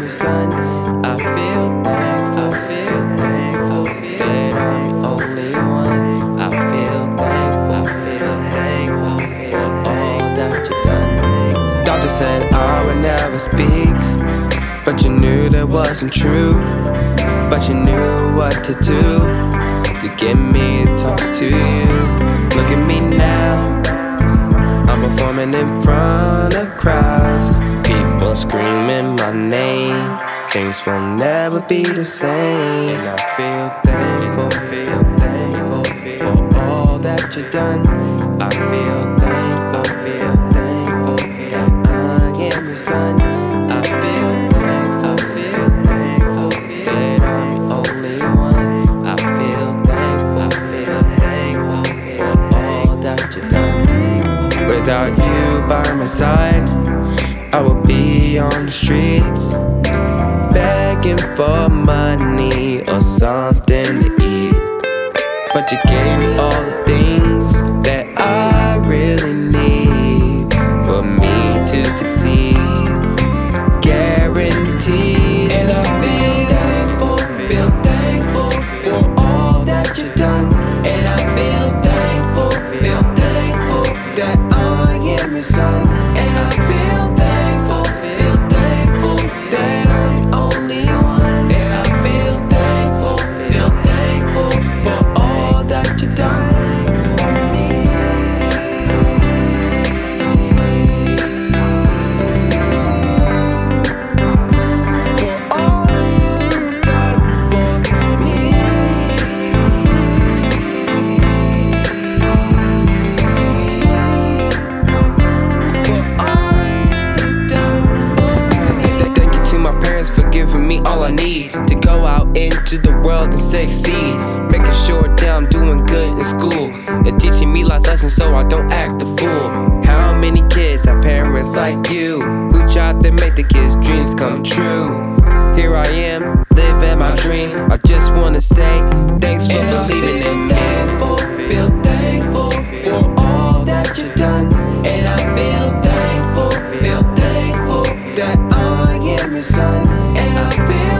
your son. I feel thankful that I'm only one. I feel thankful for all that you've done. Doctor said I would never speak, but you knew that wasn't true. But you knew what to do to get me to talk to you. Look at me now, I'm performing in front of crowds. People screaming my name. Things will never be the same. And I feel thankful for all that you've done. I feel thankful that I am your son. I feel thankful that I'm only one. I feel thankful for all that you've done. Without you by my side, I would be on the streets, begging for money or something to eat. But you gave me all the things that I really need for me to succeed, guaranteed. And I feel thankful for all that you've done. And I feel thankful that I am your son. And I feel thankful that I'm only one. And I feel thankful for all that you've done for me. For all you've done for me. Thank you to my parents for giving me all I need to go out into the world and succeed. Making sure that I'm doing good in school. They're teaching me life lessons so I don't act a fool. How many kids have parents like you who tried to make the kids' dreams come true? Here I am, living my dream. I just wanna say thanks for believing in me. Feel thankful for all that you've done. And I feel thankful that I am your son. And I feel